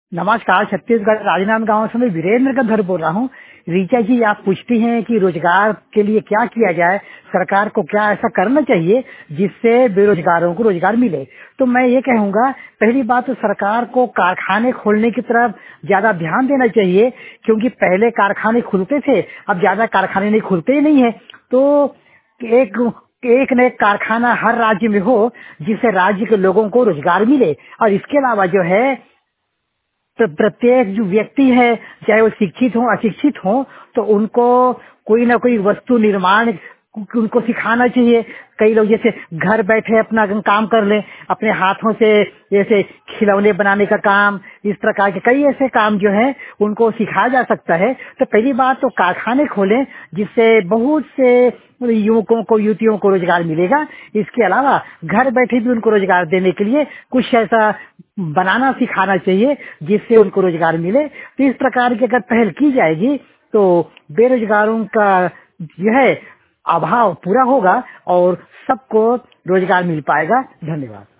नमस्कार। छत्तीसगढ़ राजनांद गांव से मैं वीरेंद्र गंधर बोल रहा हूँ। रीचा जी, आप पूछती हैं कि रोजगार के लिए क्या किया जाए, सरकार को क्या ऐसा करना चाहिए जिससे बेरोजगारों को रोजगार मिले। तो मैं ये कहूँगा, पहली बात तो सरकार को कारखाने खोलने की तरफ ज्यादा ध्यान देना चाहिए, क्योंकि पहले कारखाने खुलते थे, अब ज्यादा कारखाने नहीं खुलते ही नहीं है। तो एक एक न एक कारखाना हर राज्य में हो जिससे राज्य के लोगों को रोजगार मिले। और इसके अलावा जो है, प्रत्येक जो व्यक्ति है, चाहे वो शिक्षित हो अशिक्षित हो, तो उनको कोई ना कोई वस्तु निर्माण उनको सिखाना चाहिए। कई लोग जैसे घर बैठे अपना काम कर लें अपने हाथों से, जैसे खिलौने बनाने का काम, इस प्रकार के कई ऐसे काम जो है उनको सिखाया जा सकता है। तो पहली बात तो कारखाने खोलें जिससे बहुत से युवकों को युवतियों को रोजगार मिलेगा। इसके अलावा घर बैठे भी उनको रोजगार देने के लिए कुछ ऐसा बनाना सिखाना चाहिए जिससे उनको रोजगार मिले। तो इस प्रकार की अगर पहल की जाएगी तो बेरोजगारों का जो है अभाव पूरा होगा और सबको रोजगार मिल पाएगा। धन्यवाद।